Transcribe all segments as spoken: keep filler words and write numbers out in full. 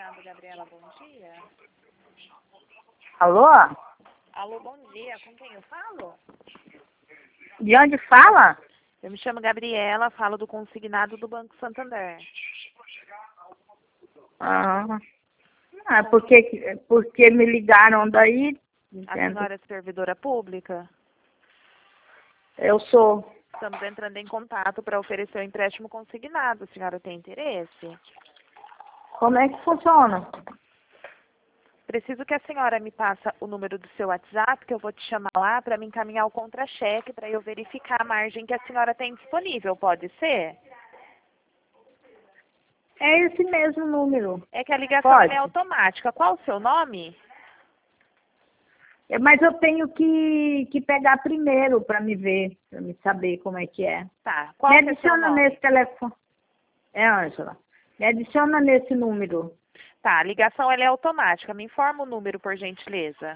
consignado, Gabriela, bom dia. Alô? Alô, bom dia. Com quem eu falo? De onde fala? Eu me chamo Gabriela, falo do consignado do Banco Santander. Ah, ah porque, porque me ligaram daí. A Entendo. senhora é servidora pública? Eu sou. Estamos entrando em contato para oferecer o empréstimo consignado. A senhora tem interesse? Como é que funciona? Preciso que a senhora me passe o número do seu WhatsApp, que eu vou te chamar lá para me encaminhar o contra-cheque, para eu verificar a margem que a senhora tem disponível. Pode ser? É esse mesmo número. É que a ligação Pode. é automática. Qual o seu nome? É, mas eu tenho que, que pegar primeiro para me ver, para me saber como é que é. Tá. Qual Me que é seu adiciona nome? nesse telefone. É, Ângela. Me adiciona nesse número. Tá, a ligação ela é automática. Me informa o número, por gentileza.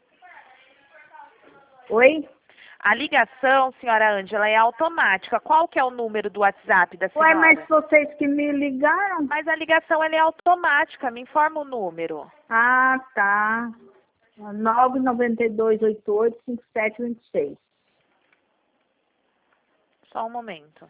Oi? A ligação, senhora Ângela, é automática. Qual que é o número do WhatsApp da Ué, senhora? mas vocês que me ligaram? Mas a ligação ela é automática. Me informa o número. Ah, tá. nove nove dois oito oito cinco sete dois seis. Só um momento.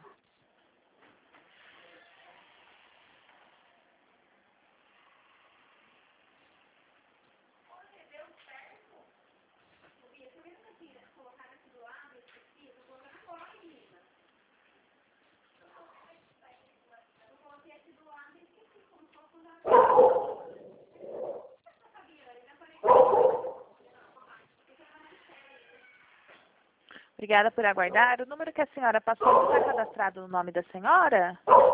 Obrigada por aguardar. O número que a senhora passou não está cadastrado no nome da senhora?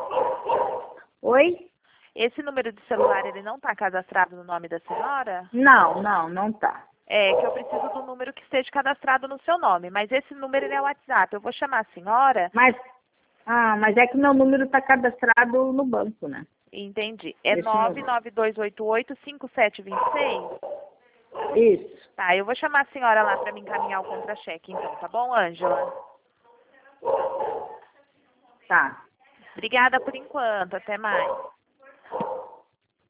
Oi? Esse número de celular, ele não está cadastrado no nome da senhora? Não, não, não tá. É, que eu preciso do número que esteja cadastrado no seu nome. Mas esse número ele é o WhatsApp. Eu vou chamar a senhora. Mas, ah, mas é que meu número tá cadastrado no banco, né? Entendi. É Esse nove número. nove dois oito oito cinco sete dois seis? Isso. Tá, eu vou chamar a senhora lá para me encaminhar o contra-cheque, então, tá bom, Ângela? Tá. Obrigada por enquanto. Até mais.